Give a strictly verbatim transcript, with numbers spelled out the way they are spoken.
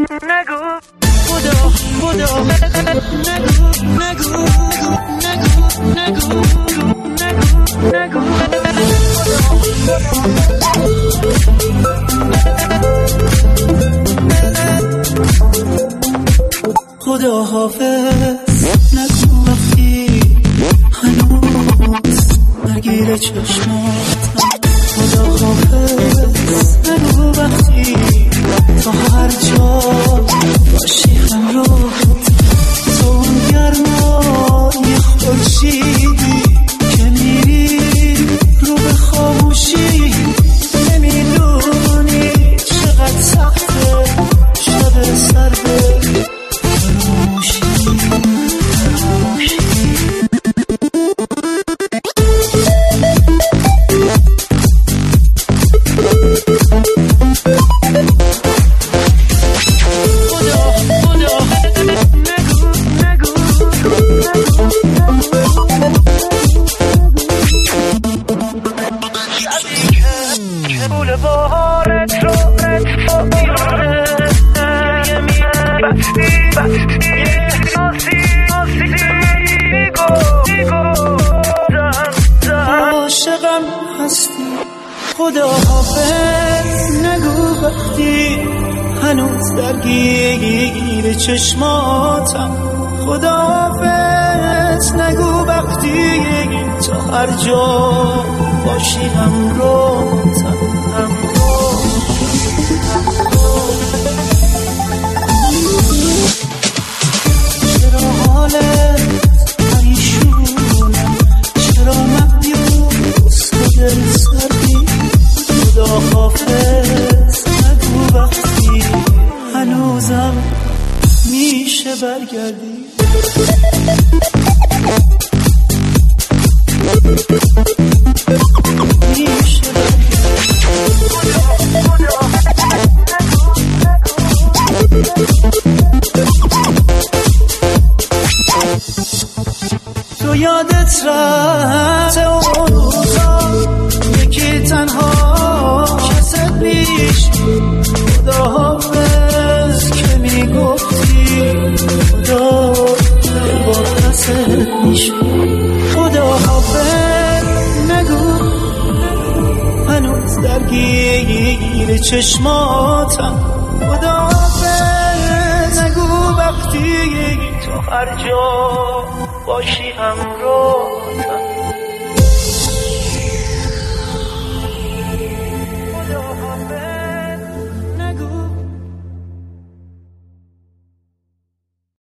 نگو خدا خدا نگو نگو نگو نگو نگو خدا حافظ نگو وقتی هنوز درگیر چشماتم خدا حافظ نگو وقتی تا هر جا باشی همراه تو اون گرمای خورشیدی که میری رو به خاموشی نمیدونی چقدر سخته شب سرده فراموشی فراموشی عاشقم هستی خدا حافظ نگو وقتی هنوز درگیر چشماتم خدا حافظ نگو وقتی تا هر جا باشی همراهتم همراه چرا حالت پریشونم چرا مبیوس و دل سردی خدا حافظ نگو وقتی هنوزم میشه برگردی میشه تو یادت رفته اون روزا یکی تنها کست بیش خدا حافظ که میگفتی خدا با کست میش خدا حافظ نگو هنوز درگیر چشماتم خدا حافظ نگو وقتی تا هر جا باشی همراهتم